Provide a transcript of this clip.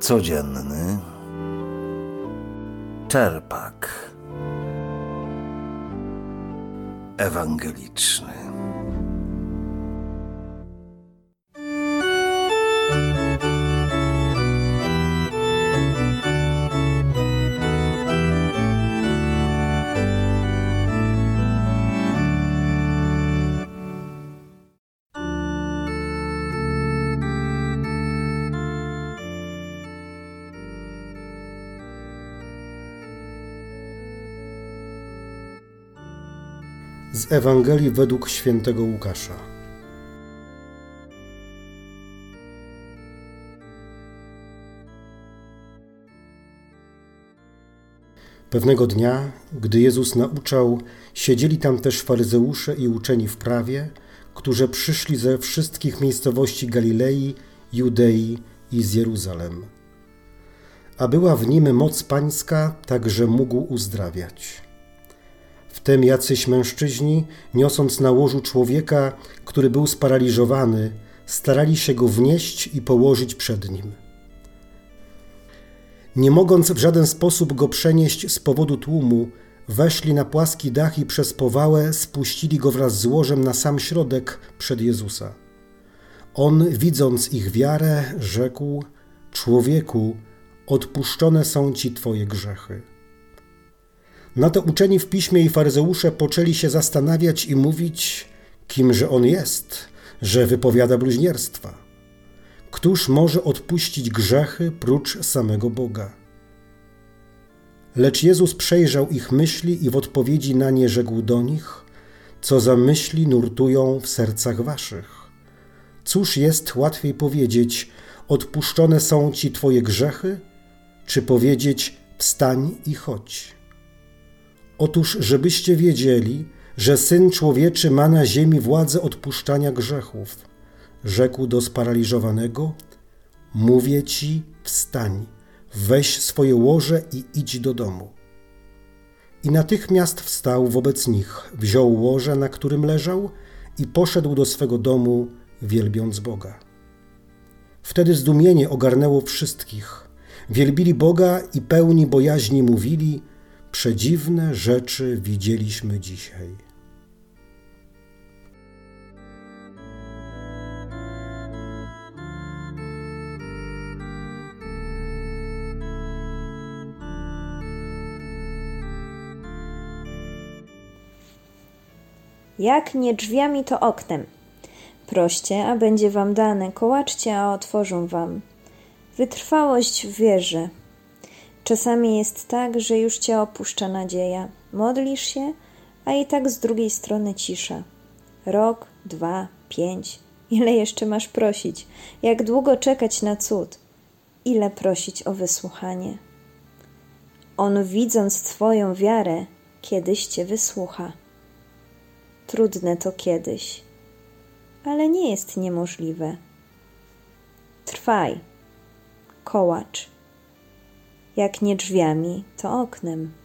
Codzienny czerpak ewangeliczny. Z Ewangelii według świętego Łukasza. Pewnego dnia, gdy Jezus nauczał, siedzieli tam też faryzeusze i uczeni w prawie, którzy przyszli ze wszystkich miejscowości Galilei, Judei i z Jeruzalem. A była w nim moc pańska, tak że mógł uzdrawiać. Wtem jacyś mężczyźni, niosąc na łożu człowieka, który był sparaliżowany, starali się go wnieść i położyć przed nim. Nie mogąc w żaden sposób go przenieść z powodu tłumu, weszli na płaski dach i przez powałę spuścili go wraz z łożem na sam środek przed Jezusa. On, widząc ich wiarę, rzekł: Człowieku, odpuszczone są ci twoje grzechy. Na to uczeni w piśmie i faryzeusze poczęli się zastanawiać i mówić, kimże on jest, że wypowiada bluźnierstwa. Któż może odpuścić grzechy prócz samego Boga? Lecz Jezus przejrzał ich myśli i w odpowiedzi na nie rzekł do nich: co za myśli nurtują w sercach waszych? Cóż jest łatwiej powiedzieć: odpuszczone są ci twoje grzechy, czy powiedzieć: wstań i chodź? Otóż, żebyście wiedzieli, że Syn Człowieczy ma na ziemi władzę odpuszczania grzechów, rzekł do sparaliżowanego: mówię ci, wstań, weź swoje łoże i idź do domu. I natychmiast wstał wobec nich, wziął łoże, na którym leżał, i poszedł do swego domu, wielbiąc Boga. Wtedy zdumienie ogarnęło wszystkich. Wielbili Boga i pełni bojaźni mówili: przedziwne rzeczy widzieliśmy dzisiaj. Jak nie drzwiami, to oknem. Proście, a będzie wam dane, kołaczcie, a otworzą wam. Wytrwałość w wierze. Czasami jest tak, że już cię opuszcza nadzieja. Modlisz się, a i tak z drugiej strony cisza. Rok, 2, 5. Ile jeszcze masz prosić? Jak długo czekać na cud? Ile prosić o wysłuchanie? On, widząc twoją wiarę, kiedyś cię wysłucha. Trudne to kiedyś, ale nie jest niemożliwe. Trwaj, kołacz. Jak nie drzwiami, to oknem.